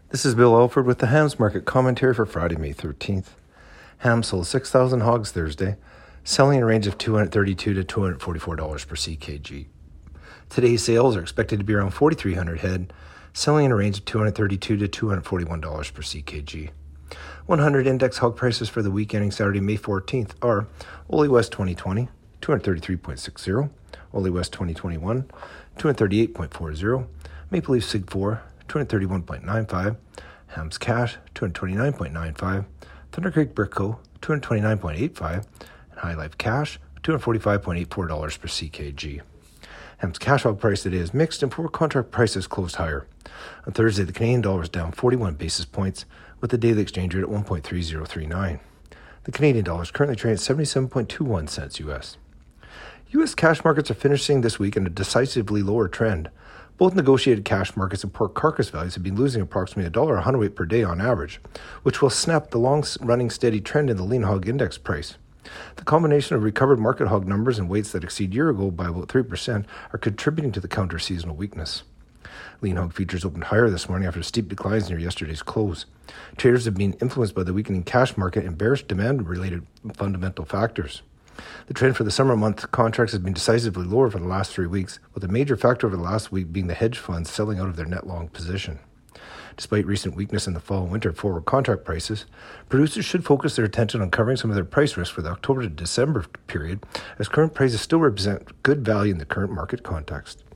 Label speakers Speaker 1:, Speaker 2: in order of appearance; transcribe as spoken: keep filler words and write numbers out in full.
Speaker 1: This is Bill Alford with the Hams Market Commentary for Friday, May thirteenth. Ham sold six thousand hogs Thursday, selling in a range of two hundred thirty-two to two hundred forty-four dollars per C K G. Today's sales are expected to be around forty-three hundred head, selling in a range of two hundred thirty-two to two hundred forty-one dollars per C K G. one hundred index hog prices for the week ending Saturday, May fourteenth are Ole West twenty twenty, two hundred thirty-three point six zero, Ole West twenty twenty-one, two hundred thirty-eight point four zero, Maple Leaf Sig four, two hundred thirty-one point nine five, Hams Cash, two hundred twenty-nine point nine five, Thunder Creek Brick Co., two hundred twenty-nine point eight five, and High Life Cash, two hundred forty-five point eight four dollars per C K G. Hams Cash hog price today is mixed and forward contract prices closed higher. On Thursday, the Canadian dollar was down forty-one basis points with the daily exchange rate at one point three zero three nine. The Canadian dollar is currently trading at seventy-seven point two one cents U S. U S cash markets are finishing this week in a decisively lower trend. Both negotiated cash markets and pork carcass values have been losing approximately one dollar a hundredweight per day on average, which will snap the long-running steady trend in the lean hog index price. The combination of recovered market hog numbers and weights that exceed year ago by about three percent are contributing to the counter-seasonal weakness. Lean hog futures opened higher this morning after steep declines near yesterday's close. Traders have been influenced by the weakening cash market and bearish demand-related fundamental factors. The trend for the summer month contracts has been decisively lower for the last three weeks, with a major factor over the last week being the hedge funds selling out of their net long position. Despite recent weakness in the fall and winter forward contract prices, producers should focus their attention on covering some of their price risk for the October to December period, as current prices still represent good value in the current market context.